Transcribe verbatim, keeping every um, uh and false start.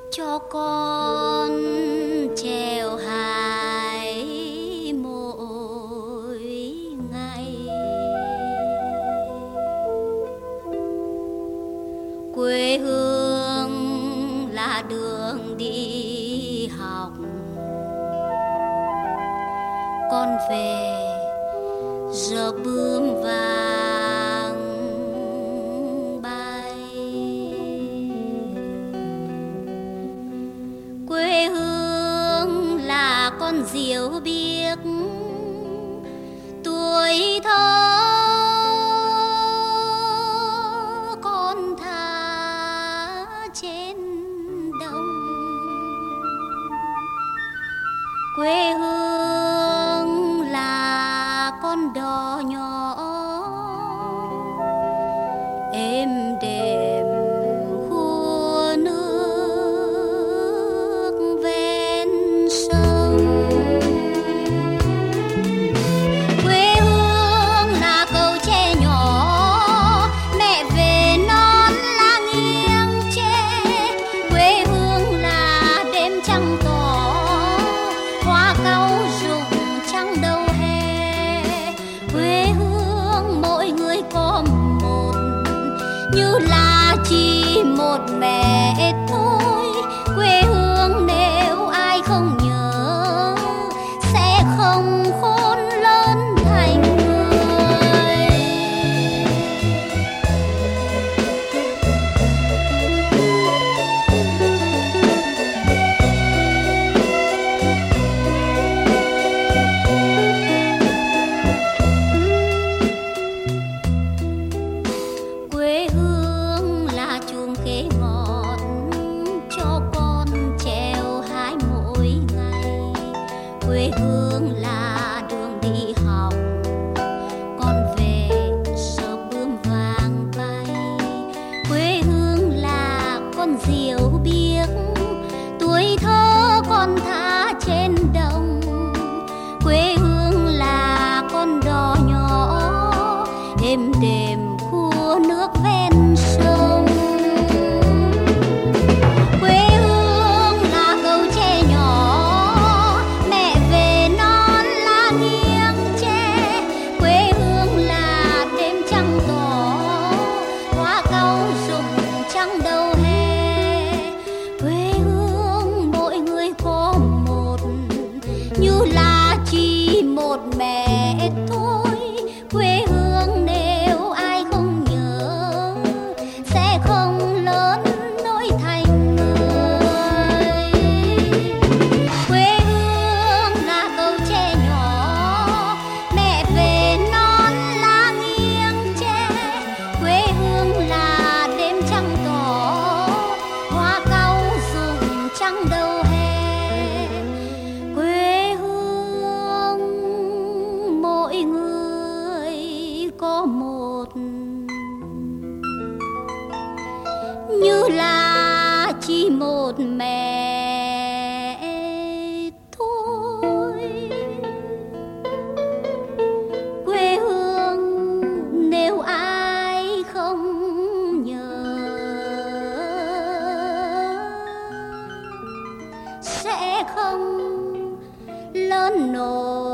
cho con chèo hải mỗi ngày. Quê hương là đường đi học, con về giờ bướm vàng bay. Quê hương là con diều biếc tuổi thơ con thả trên đồng. Quê hương là con đò nhỏ êm đềm khua nước ven sông. Quê hương là cầu tre nhỏ mẹ về non lá nghiêng tre. Quê hương là đêm trăng tỏ hoa cau rụng trăng đầu hè. Quê hương mỗi người có một như là chỉ một mẹ thôi. Quê hương nếu ai không nhớ sẽ không khôn lớn thành người. Quê hương là chuông kế ngọt cho con treo hái mỗi ngày. Quê hương là đường đi học, con về giờ bướm vàng bay. Quê hương là con diều biếc tuổi thơ con thả trên đồng. Quê hương là con đò nhỏ êm đềm khua nước ven sông. Quê hương là cầu tre nhỏ mẹ về non lá nghiêng tre. Quê hương là đêm trăng tỏ hoa cau rụng trăng đầu hè. Quê hương mỗi người có một như là chỉ một mẹ thôi. Quê hương nếu ai không nhớ sẽ không lớn nổi thành người. Quê hương là cầu tre nhỏ mẹ về non lá nghiêng tre. Quê hương là đêm trăng tỏ hoa cau rụng trăng đầu hè. Quê hương mỗi người có một như là chỉ một mẹ thôi. Quê hương nếu ai không nhớ sẽ không lớn nổi